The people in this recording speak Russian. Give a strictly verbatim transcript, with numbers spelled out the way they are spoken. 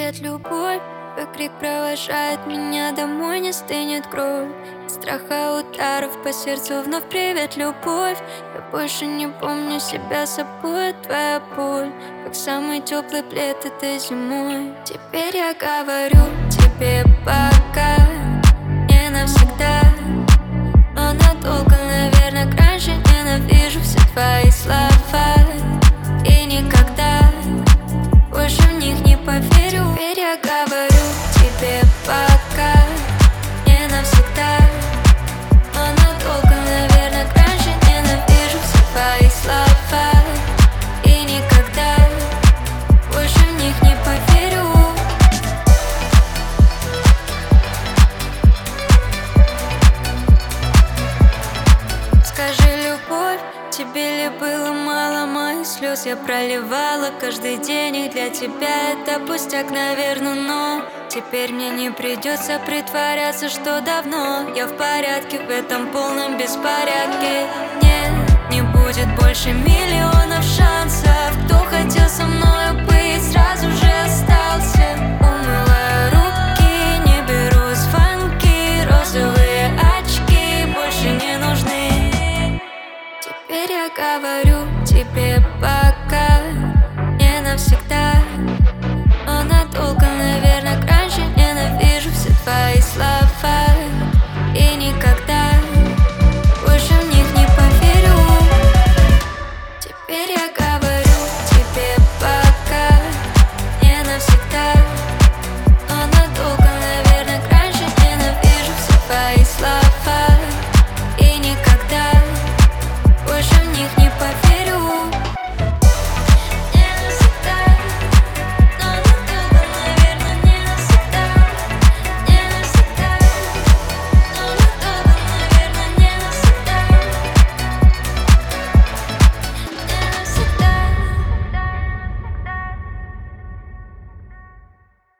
привет, любовь. Твой крик провожает меня домой, не стынет кровь. От страха ударов по сердцу вновь привет, любовь. Я больше не помню себя собой, твоя боль как самый теплый плед этой зимой. Теперь я говорю тебе пока, не навсегда, но надолго, наверное, раньше. Ненавижу все твои слова и никогда больше в них не поверю. Теперь я говорю тебе пока, не навсегда, но надолго, наверное, раньше. Ненавижу все твои слова и никогда больше в них не поверю. Скажи, любовь, тебе ли было мало моих слез? Я проливала каждый день, и для тебя это пустяк, наверное, но теперь мне не придется притворяться, что давно я в порядке в этом полном беспорядке. Нет, не будет больше миллионов шансов. Кто хотел со мной быть, сразу же остался. Умываю руки, не беру звонки, розовые очки больше не нужны. Теперь я говорю тебе пока.